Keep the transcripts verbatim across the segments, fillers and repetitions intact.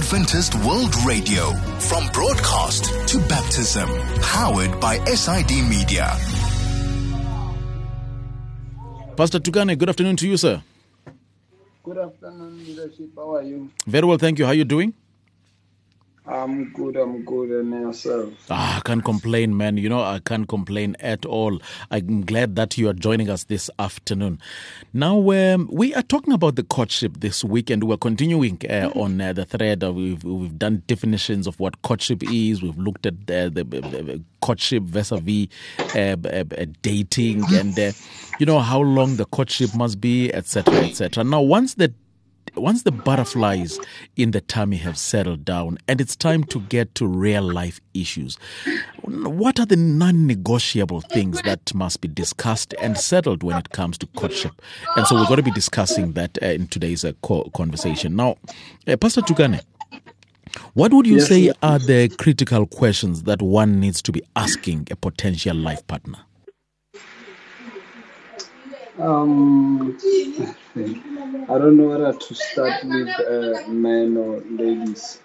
Adventist World Radio, from broadcast to baptism, powered by S I D Media. Pastor Tukane, good afternoon to you, sir. Good afternoon, leadership. How are you? Very well, thank you. How are you doing? I'm good, I'm good, and yourself? Ah, I can't complain, man. You know, I can't complain at all. I'm glad that you are joining us this afternoon. Now, um, we are talking about the courtship this week, and we're continuing uh, on uh, the thread. Uh, we've, we've done definitions of what courtship is. We've looked at uh, the, the, the courtship vis-a-vis uh, uh, uh, dating and, uh, you know, how long the courtship must be, et cetera, et cetera. Now, once the Once the butterflies in the tummy have settled down and it's time to get to real life issues, what are the non-negotiable things that must be discussed and settled when it comes to courtship? And so we're going to be discussing that uh, in today's uh, co- conversation. Now, uh, Pastor Tukane, what would you Yes, say yes. are the critical questions that one needs to be asking a potential life partner? Um, I don't know whether to start with uh, men or ladies.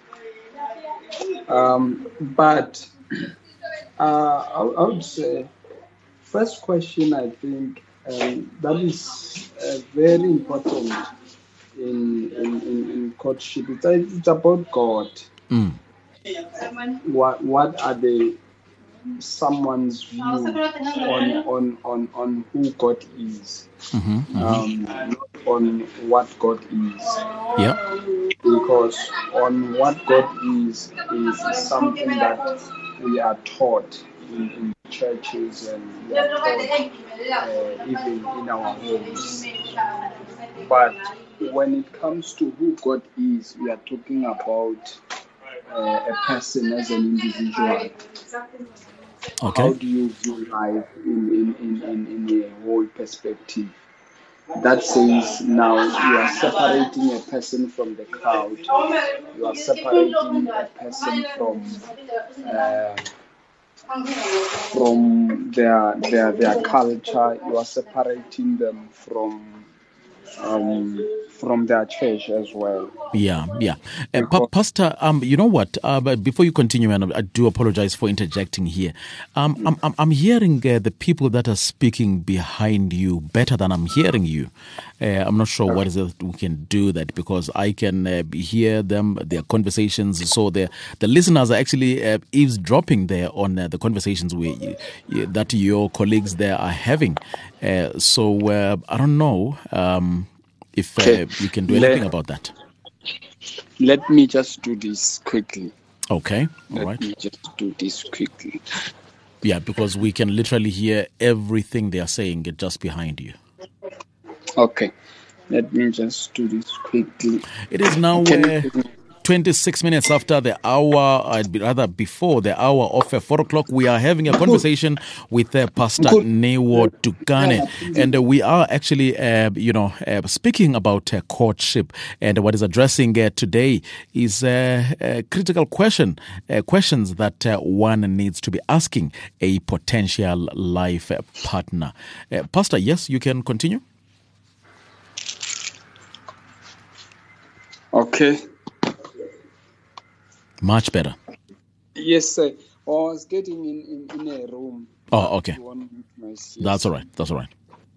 Um, but uh, I, I would say, first question, I think um, that is uh, very important in in, in, in courtship. It's, it's about God. Mm. What what are the someone's view on on on, on who God is, Mm-hmm, mm-hmm. um, not on what God is. Yeah. Because on what God is is something that we are taught in, in churches and we are taught uh, even in our homes. But when it comes to who God is, we are talking about uh, a person as an individual. Okay. How do you view life in, in, in, in, in a whole perspective? That says now you are separating a person from the crowd. You are separating a person from uh, from their their their culture. You are separating them from um, from their church as well. Yeah, yeah. Uh, pa- Because- Pastor, um, you know what? Uh, but before you continue, and I do apologize for interjecting here. Um, I'm, I'm, I'm hearing uh, the people that are speaking behind you better than I'm hearing you. Uh, I'm not sure what is it we can do that, because I can uh, hear them, their conversations. So the the listeners are actually uh, eavesdropping there on uh, the conversations we uh, that your colleagues there are having. Uh, so uh, I don't know um, if uh, Okay. you can do anything Let- about that. Let me just do this quickly. Okay, all Let right. me just do this quickly. Yeah, because we can literally hear everything they are saying just behind you. Okay. Let me just do this quickly. It is now Can uh, you- twenty-six minutes after the hour, I'd be rather before the hour of uh, four o'clock. We are having a conversation with uh, Pastor Good. Newo Tukane, and uh, we are actually, uh, you know, uh, speaking about uh, courtship. And what is addressing uh, today is uh, a critical question, uh, questions that uh, one needs to be asking a potential life uh, partner. Uh, Pastor, yes, you can continue. Okay. Much better. Yes, sir. I was getting in, in, in a room. Oh, okay. You want noise? Yes. That's all right. That's all right.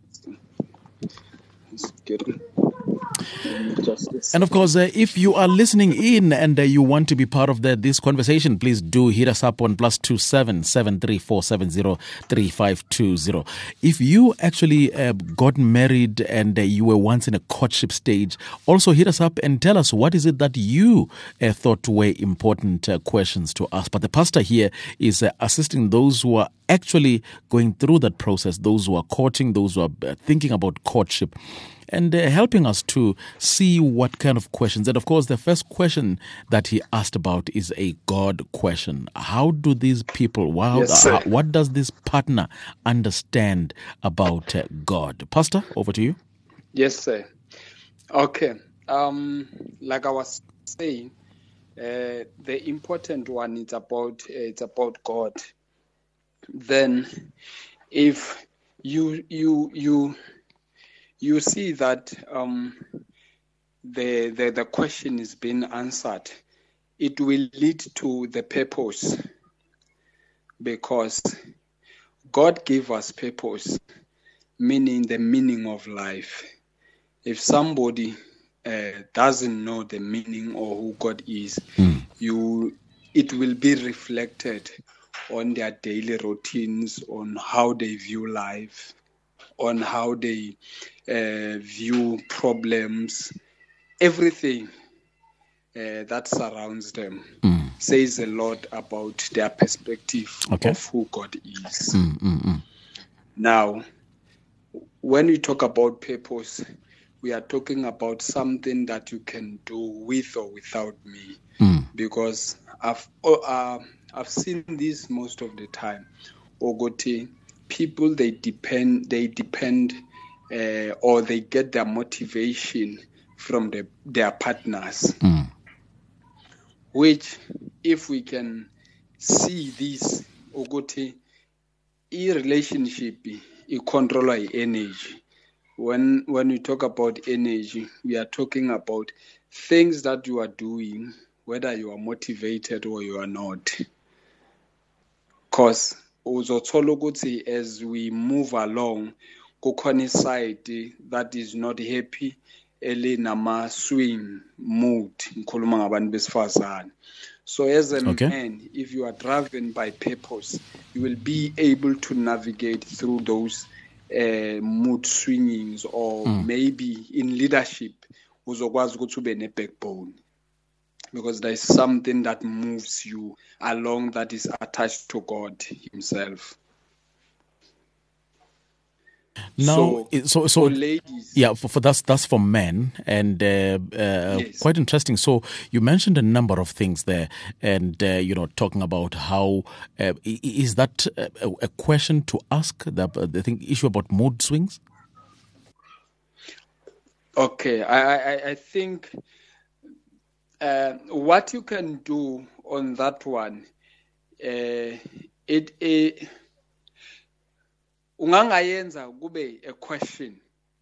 It's getting. Just this. And of course, uh, if you are listening in and uh, you want to be part of the, this conversation, please do hit us up on plus two seven seven three four seven zero three five two zero. If you actually uh, got married and uh, you were once in a courtship stage, also hit us up and tell us what is it that you uh, thought were important uh, questions to ask. But the pastor here is uh, assisting those who are actually going through that process, those who are courting, those who are uh, thinking about courtship, and uh, helping us to see what kind of questions. And of course, the first question that he asked about is a God question. How do these people, wow, Yes, sir. uh, what does this partner understand about uh, God? Pastor, over to you. Yes, sir. Okay. Um, like I was saying, uh, the important one is about uh, it's about God. Then, if you you you you see that um, the, the the question is being answered, it will lead to the purpose, because God gave us purpose, meaning the meaning of life. If somebody uh, doesn't know the meaning or who God is, mm. you it will be reflected on their daily routines, on how they view life, on how they uh, view problems, everything uh, that surrounds them. Mm. Says a lot about their perspective okay. of who God is. Mm, mm, mm. Now, when we talk about purpose, we are talking about something that you can do with or without me. Mm. Because I've uh, I've seen this most of the time. Ogoti, people they depend they depend uh, or they get their motivation from the, their partners. Mm. Which, if we can see this, Ogoti, a relationship is controlled by energy. When when we talk about energy, we are talking about things that you are doing, whether you are motivated or you are not. Because as we move along, kukhona side that is not happy, ele nama swing mood, ngikhuluma ngabantu besifazane. So as a okay. man, if you are driven by purpose, you will be able to navigate through those uh, mood swingings, or mm. maybe in leadership, uzokwazi ukuthi ube ne backbone. Because there is something that moves you along that is attached to God Himself. Now, so, so, so for ladies, yeah, for, for that's that's for men, and uh, uh, yes. quite interesting. So you mentioned a number of things there, and uh, you know, talking about how uh, is that a, a question to ask? The the thing issue about mood swings. Okay, I I, I think. Uh, what you can do on that one, uh, it it ungangayenza kube a question,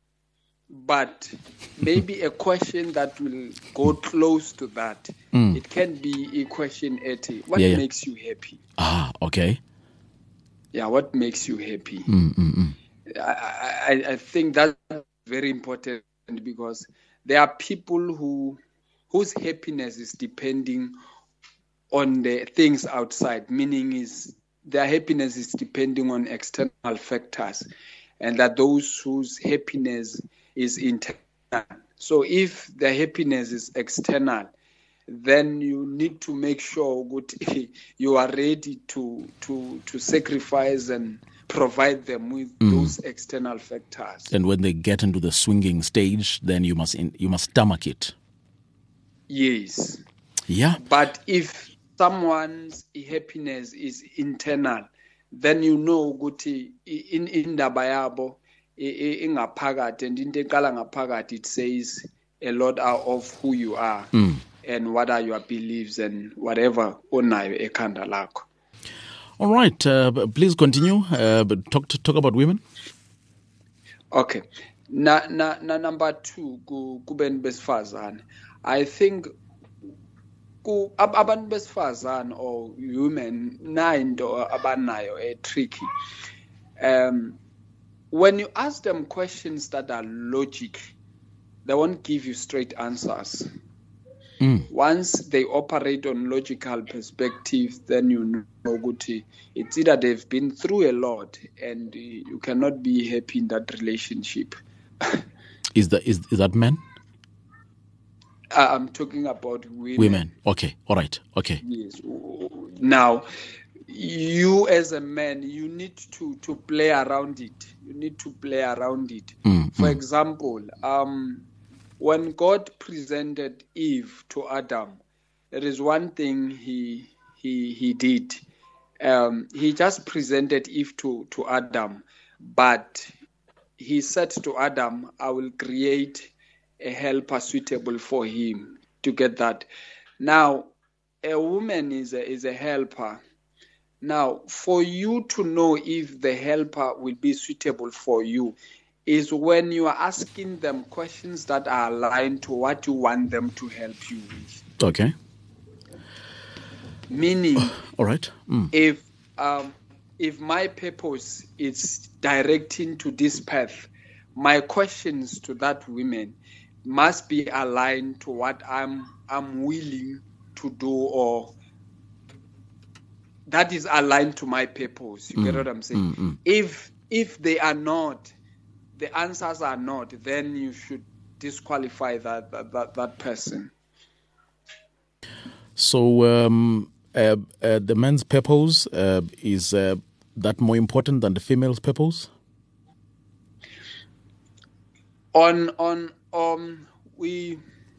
but maybe a question that will go close to that. Mm. It can be a question at what yeah, yeah. makes you happy. Ah, okay. Yeah, what makes you happy? Mm, mm, mm. I, I I think that's very important, because there are people who. whose happiness is depending on the things outside, meaning is their happiness is depending on external factors, and that those whose happiness is internal. So if their happiness is external, then you need to make sure that you are ready to to to sacrifice and provide them with mm. those external factors. And when they get into the swinging stage, then you must in, you must stomach it. Yes. Yeah. But if someone's happiness is internal, then you know ukuthi in indaba yabo ingaphakathi, and into eqala ngaphakathi, it says a lot of who you are mm. and what are your beliefs and whatever onayo ekhanda lakho. All right, uh, please continue. Uh, talk to, talk about women. Okay. Na na na number two ku kuben besifazane. I think ku abantu besifazane or women nainto abanayo e tricky. Um when you ask them questions that are logic, they won't give you straight answers. Mm. Once they operate on logical perspective, then you know Guti, it's either they've been through a lot and you cannot be happy in that relationship. is that is, is that men? I'm talking about women. Women. Okay. All right. Okay. Yes. Now, you as a man, you need to, to play around it. You need to play around it. Mm, For mm. example, um, when God presented Eve to Adam, there is one thing he he he did. Um, he just presented Eve to, to Adam, but he said to Adam, I will create a helper suitable for him to get that. Now, a woman is a, is a helper. Now, for you to know if the helper will be suitable for you is when you are asking them questions that are aligned to what you want them to help you with. Okay. Meaning, all right. Mm. if um, if my purpose is directing to this path, my questions to that woman must be aligned to what I'm I'm willing to do, or that is aligned to my purpose. You mm. get what I'm saying? Mm, mm. If if they are not, the answers are not, then you should disqualify that that that, that person. So um, uh, uh, the man's purpose uh, is uh, that more important than the female's purpose? On on um we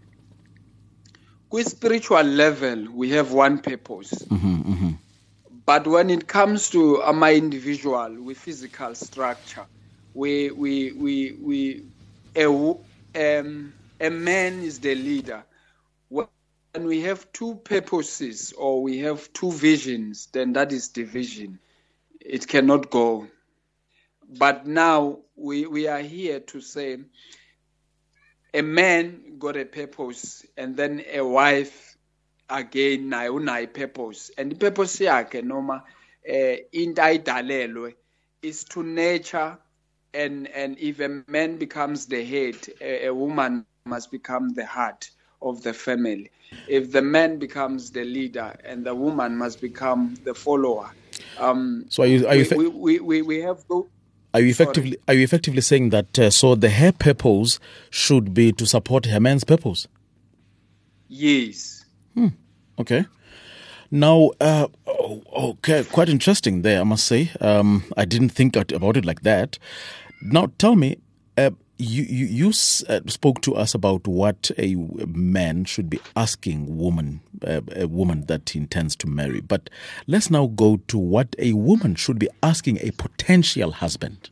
with spiritual level we have one purpose. Mm-hmm, mm-hmm. But when it comes to uh, my individual with physical structure, we we we we a um, a man is the leader. When we have two purposes or we have two visions, then that is division. It cannot go. But now we we are here to say a man got a purpose, and then a wife again nayo unayo purpose, and the purpose yakhe noma eh into ayidalelwe is to nurture, and and if a man becomes the head, a, a woman must become the heart of the family. If the man becomes the leader, and the woman must become the follower. Um, so are you are you we, we, we, we have to, are you effectively sorry. are you effectively saying that uh, so the her purpose should be to support her man's purpose? Yes. Hmm. Okay. Now, uh, okay, quite interesting there, I must say. Um, I didn't think about it like that. Now, tell me, uh, you you, you uh, spoke to us about what a man should be asking woman, uh, a woman that he intends to marry. But let's now go to what a woman should be asking a potential husband.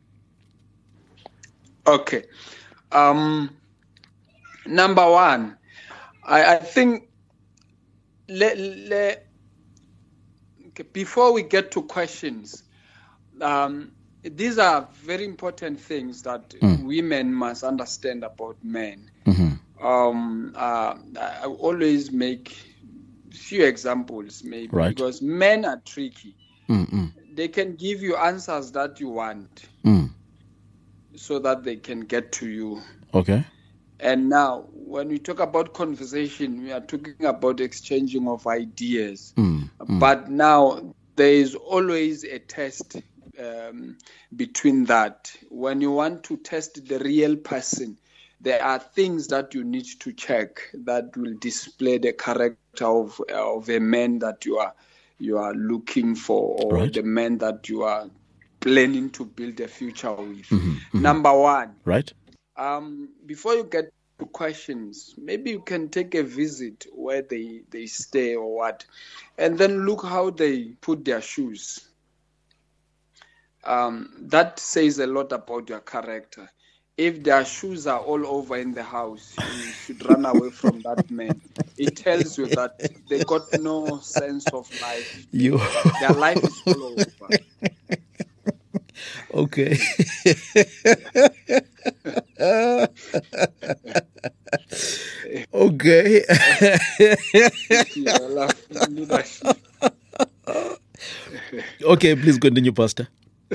Okay. Um, number one, I, I think le, le, okay, before we get to questions, um, these are very important things that mm. women must understand about men. Mm-hmm. Um, uh, I always make few examples, maybe, right. because men are tricky. Mm-mm. They can give you answers that you want, mm. so that they can get to you. Okay. And now, when we talk about conversation, we are talking about exchanging of ideas. Mm. Mm. But now, there is always a test Um, between that. When you want to test the real person, there are things that you need to check that will display the character of of a man that you are you are looking for, or right. the man that you are planning to build a future with. Mm-hmm, mm-hmm. Number one, right? Um, before you get to questions, maybe you can take a visit where they they stay or what, and then look how they put their shoes. Um, that says a lot about your character. If their shoes are all over in the house, you should run away from that man. It tells you that they got no sense of life. You... Their life is all over. Okay. Okay. Okay, please continue, Pastor.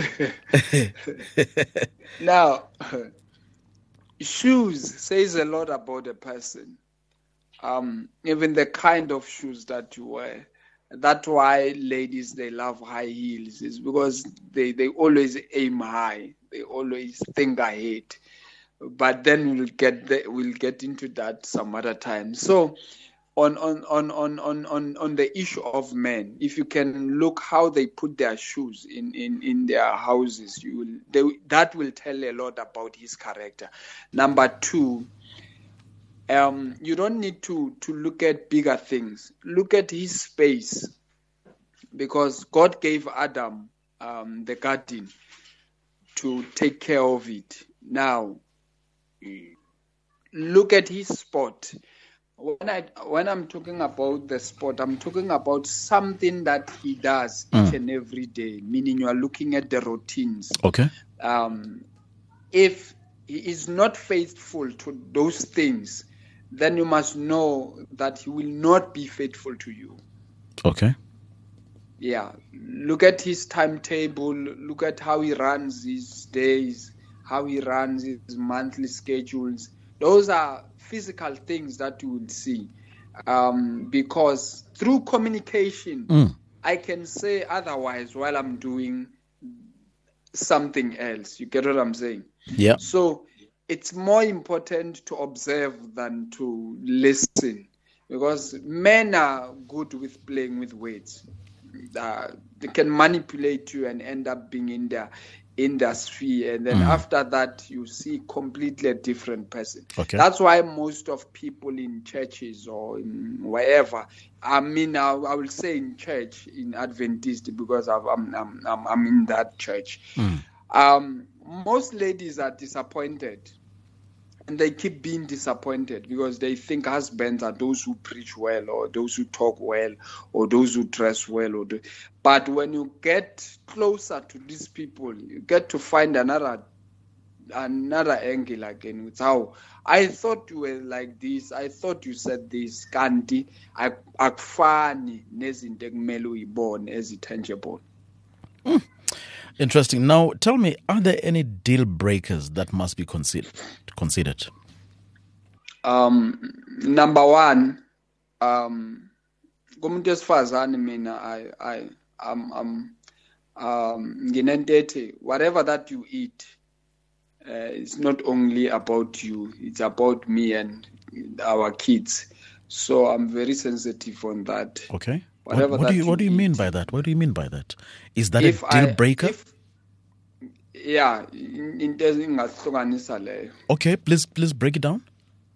Now, shoes says a lot about a person. Um, even the kind of shoes that you wear. That's why ladies, they love high heels, is because they, they always aim high. They always think ahead. But then we'll get the, we'll get into that some other time. So on on, on, on, on, on on the issue of men, if you can look how they put their shoes in, in, in their houses, you will they, that will tell a lot about his character. Number two, Um, you don't need to, to look at bigger things. Look at his space, because God gave Adam um, the garden to take care of it. Now, look at his spot. When I when I'm talking about the spot, I'm talking about something that he does Mm. each and every day. Meaning, you are looking at the routines. Okay. Um, if he is not faithful to those things, then you must know that he will not be faithful to you. Okay. Yeah, look at his timetable, look at how he runs his days, how he runs his monthly schedules. Those are physical things that you would see. Um, because through communication, Mm. I can say otherwise while I'm doing something else. You get what I'm saying? Yeah. So it's more important to observe than to listen, because men are good with playing with words. Uh, they can manipulate you and end up being in their in their sphere, and then Mm. after that you see completely a different person. Okay. That's why most of people in churches or in wherever, I mean, I, I will say in church, in Adventist, because I've, I'm, I'm I'm I'm in that church. Mm. Um, most ladies are disappointed. And they keep being disappointed because they think husbands are those who preach well, or those who talk well, or those who dress well. Or do... But when you get closer to these people, you get to find another another angle again. It's how I thought you were like this. I thought you said this. Kanti akufani nezinto ekumele uyibone ezithangible. Interesting. Now, tell me, are there any deal breakers that must be considered? Considered. Um, number one, um, kumuntu esifazane mina, I, I, I'm, I'm, um, nginentethe, whatever that you eat, uh, it's not only about you; it's about me and our kids. So I'm very sensitive on that. Okay. Whatever What, what that do you What do you eat. mean by that? What do you mean by that? Is that If a deal I- breaker? if- Yeah, into ezingahlukanisa leyo. Okay, please please break it down.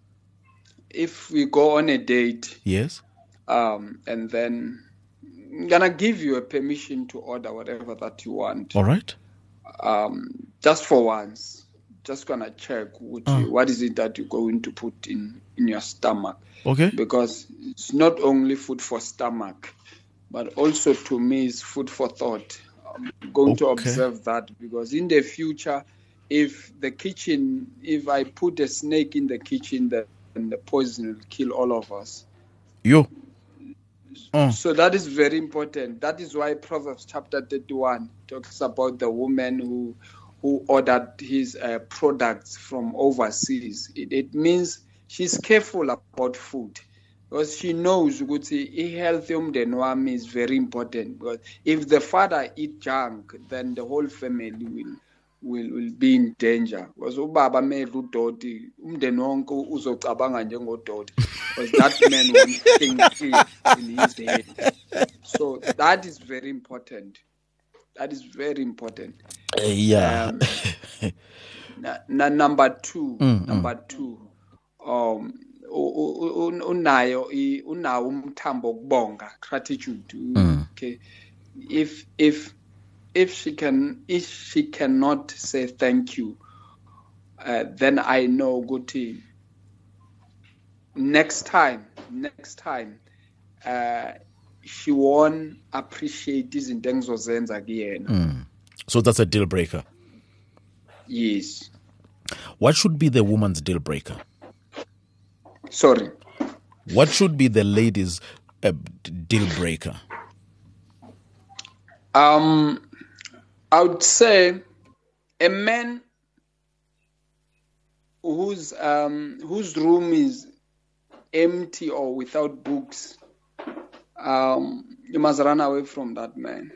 If we go on a date, Yes. um, and then I'm gonna give you a permission to order whatever that you want, All right. um, just for once. Just gonna check what, Uh. you, what is it that you're going to put in in your stomach, Okay. because it's not only food for stomach, but also to me it's food for thought. I'm going to Okay. observe that, because in the future, if the kitchen, if I put a snake in the kitchen, then the poison will kill all of us. You. Oh. So that is very important. That is why Proverbs chapter thirty-one talks about the woman who who ordered his uh, products from overseas. It, it means she's careful about food, because she knows ukuthi health umndeni wami is very important. Because if the father eat junk, then the whole family will will will be in danger. Because ubaba medla udoti, umndeni wonke uzocabanga njengodoti, because that man won't think clear in his head. So that is very important. That is very important. Uh, yeah. Um, na, na number two, Mm, number two, um, u- u- u- unayo i- unawo umthambo wokubonga, gratitude. Mm. Okay, if if if she can if she cannot say thank you, uh, then I know ukuthi next time, next time, uh, she won't appreciate izinto engizozenza kuyena. Mm. So that's a deal breaker. Yes. What should be the woman's deal breaker? Sorry. What should be the lady's uh, deal breaker? Um, I would say a man whose um, whose room is empty or without books, um, you must run away from that man.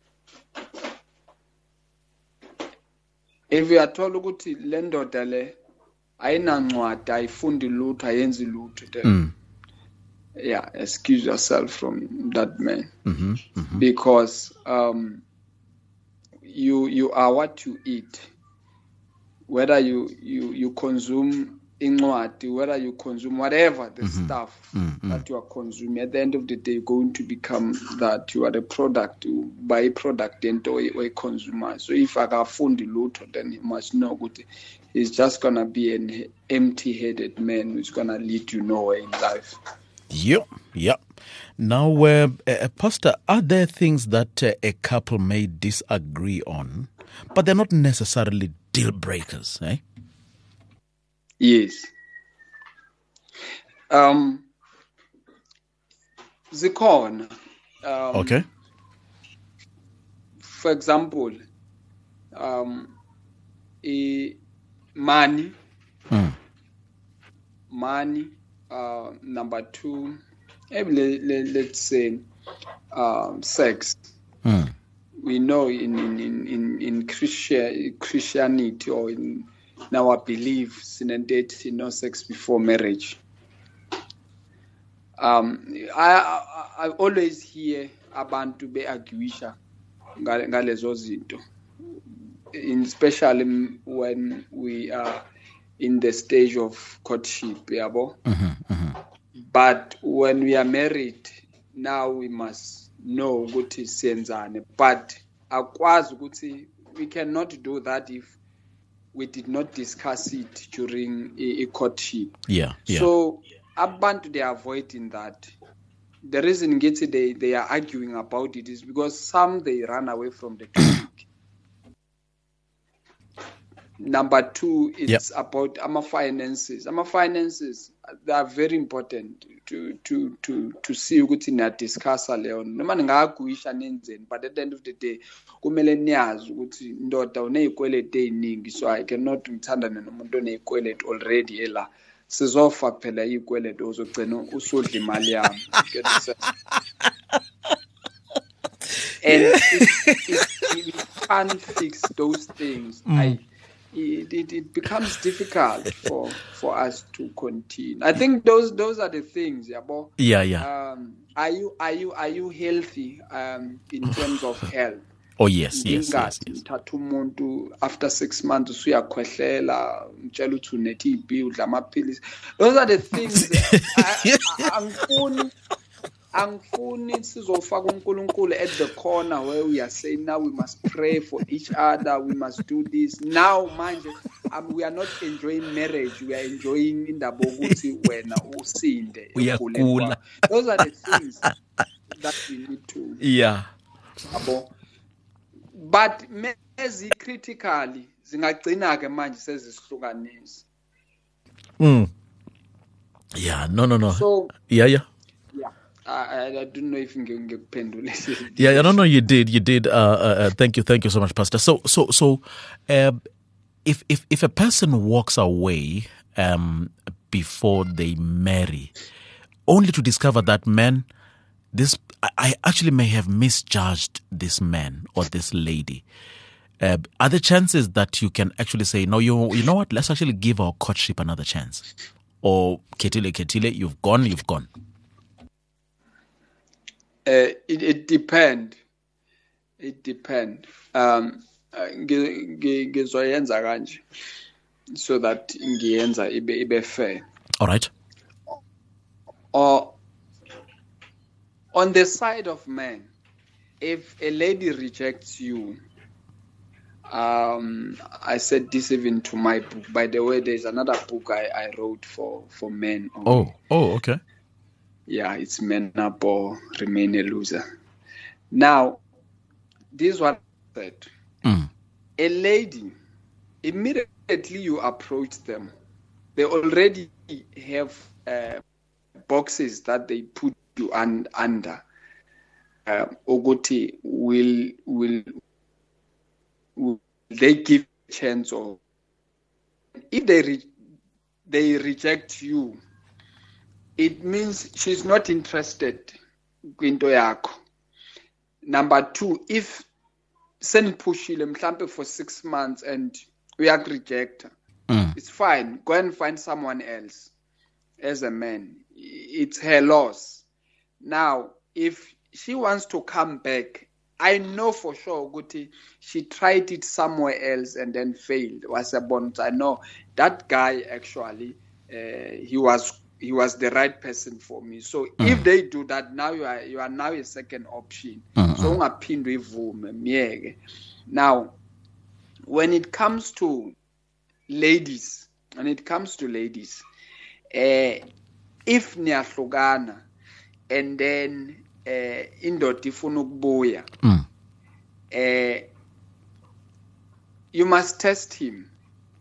If you are told ukuthi le ndoda le ayinancwadi, ayifundi lutho, ayenzi lutho, then Mm. yeah, excuse yourself from that man. Mm-hmm. Mm-hmm. Because um, you you are what you eat. Whether you you you consume incwadi, whether you consume whatever the Mhm. stuff Mm-hmm. that you are consuming, at the end of the day, you're going to become that you are a product, you buy a product and or a, or a consumer. So if I got found lutho, then you must know good. He's just gonna be an empty-headed man who's gonna lead you nowhere in life. Yep, yep. Now, uh, uh, Pastor, are there things that uh, a couple may disagree on, but they're not necessarily deal breakers, eh? Yes. Um, zikhona Um, okay. For example, um, e, money, Mm. money. Uh, number two, maybe let, let, let's say um, sex. Mm. We know in in in in Christian, Christianity or in, in our beliefs, in date, no sex before marriage. Um, I, I I always hear abantu be-arguisha ngalezo zinto, especially when we are in the stage of courtship, yabo. Mm-hmm, mm-hmm. But when we are married, now we must know ukuthi siyenzane. But akwazi ukuthi we cannot do that if we did not discuss it during a, a courtship. Yeah, yeah. So abantu, they are avoiding that. The reason ngithi they they are arguing about it is because some they run away from the topic. Number two, it's Yep. about our finances. Our finances, they are very important to to to to see ukuthi na discuss leyo. Noma ningaguisha nenzeni, but at the end of the day, kumele niyazi ukuthi ndoda unezikweleti eziningi, so I cannot ngithandane nomuntu onezikweleti already ela. Sizofa phela izikweleti uzogcina usudla imali yami. Get the sense? And if, if, if you can't fix those things, Mm. I It, it, it becomes difficult for for us to continue. I think those those are the things, yeah. But, Yeah, yeah. um, are you are you are you healthy um, in terms of health? Oh, yes, yes, yes, yes. Ngithatha umuntu after six months usuyakhwehlela, mtshela ukuthi une-T B, udla amaphilisi. Those are the things that I- I- angifuni angifuni sizofaka uNkulunkulu at the corner where we are saying now we must pray for each other, we must do this. Now manje um, we are not enjoying marriage, we are enjoying indaba ukuthi wena usinde Uyagula. ekuguleni kwakho. Those are the things that we need to Yeah. yabo. But mezi critically zingagcina ke manje sezisihlukanisa. Mm. Yeah, no, no, no. So Yeah, yeah. yeah, I, I don't know if ngikuphendule. Yeah, yeah, no, no, you did, you did. Uh, uh, uh, thank you, thank you so much, Pastor. So, so, so, uh, if if if a person walks away um, before they marry, only to discover that man, this I, I actually may have misjudged this man or this lady. Uh, are there chances that you can actually say, no, you you know what? Let's actually give our courtship another chance, or ketile ketile, you've gone, you've gone. Uh, it it depend. It depend. Um, ngi- ngi- ngizoyenza kanje so that ngiyenza ibe ibe fair. All right. Or on the side of men, if a lady rejects you, um, I said this even to my book. By the way, there's another book I, I wrote for for men. only. Oh, oh, okay. Yeah, it's Men Up or Remain a Loser. Now, this is what I said. Mm. A lady, immediately you approach them, they already have uh, boxes that they put you un- under. Uh, Ogoti will will will they give a chance, or if they re- they reject you, it means she's not interested kwinto yakho. Number two, if seniphushile mhlambe for six months and uyakureject, Mm. it's fine. Go and find someone else. As a man, it's her loss. Now, if she wants to come back, I know for sure Guti, she tried it somewhere else and then failed. Was a bond. I know that guy actually, uh, he was he was the right person for me. So if they do that, now you are you are now a second option. So ungaphindwe ivume miyeke. Now, when it comes to ladies, when it comes to ladies, uh, if niyahlukana and then uh, indoda ifuna ukubuya, Mm. uh, you must test him.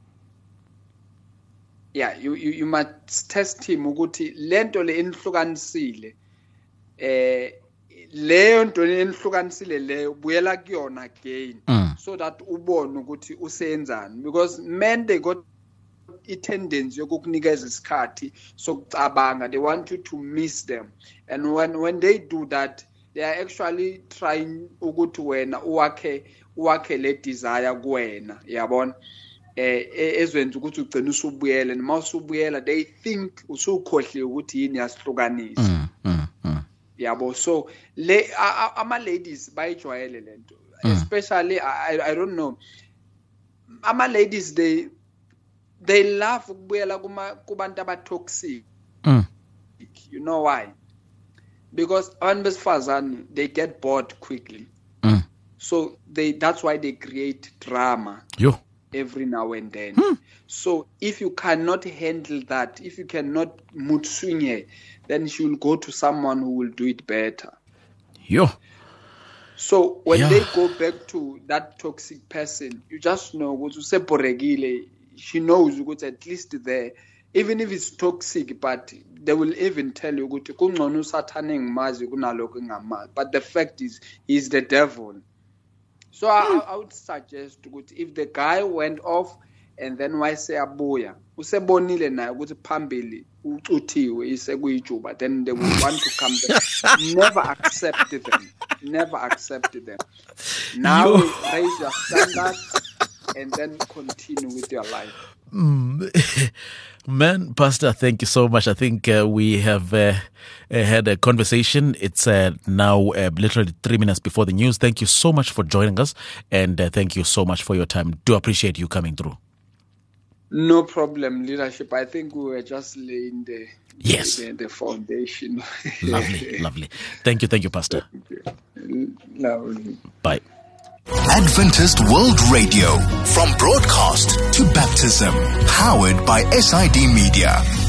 Yeah, you, you, you must test him ukuthi lento le inihlukanisile, eh leyo nto enihlukanisile leyo buyela kuyona again Mm. so that ubone ukuthi usenzani, because men they got i-tendency yokukunikeza isikhathi sokucabanga. They want you to miss them, and when when they do that they are actually trying ukuthi wena uwakhe uwakhe le desire kuwena, yabona, eh ezwenza ukuthi ugcina usubuyela, and mase ubuyela they think usukhohle ukuthi yini yasihlukanisa. Mm, mm, mm. Yabo, so le ama ladies bayijwayele lento, especially I I don't know, ama ladies they they love ukubuyela kuma kubantu aba toxic. Mm. You know why? Because abantu besifazane they get bored quickly. Mm. So they that's why they create drama Yo. every now and then. Hmm. So if you cannot handle that, if you cannot mood swing her, then she will go to someone who will do it better. Yo. So when Yeah. they go back to that toxic person, you just know ukuthi useporekile. She knows ukuthi at least there, even if it's toxic, but they will even tell you ukuthi kungcono usathane ngimazi kunalokho ngamazi. But the fact is, he's the devil. So I, I would suggest ukuthi if the guy went off and then why say abuya, usebonile naye ukuthi phambili ucuthiwe isekuyijuba, then they will want to come back. Never accept them. Never accept them. Now Yo. raise your standards and then continue with your life. Mm. Man, Pastor, thank you so much. I think uh, we have uh, uh, had a conversation. It's uh, now uh, literally three minutes before the news. Thank you so much for joining us, and uh, thank you so much for your time. Do appreciate you coming through. No problem, leadership. I think we were just laying the Yes. the, the foundation. Lovely, lovely. Thank you, thank you, Pastor. Lovely. Bye. Adventist World Radio, from broadcast to baptism, powered by S I D Media.